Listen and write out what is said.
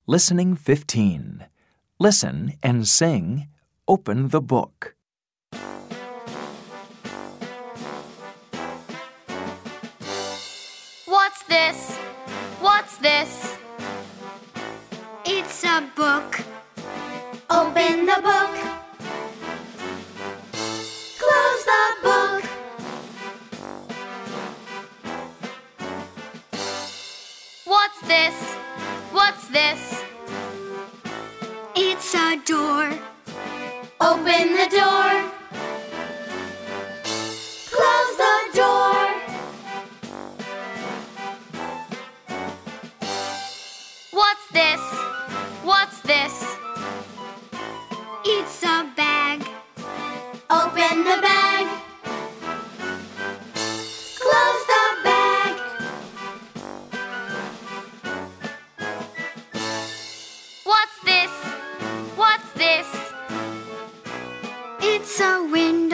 Listening 15. Listen and sing, Open the Book. What's this? What's this? It's a book. Open the book. Close the book. What's this? What's this? It's a door. Open the door. Close the door. What's this? What's this? It's a bag. Open the bag. Close the bag. What's this? What's this? It's a window.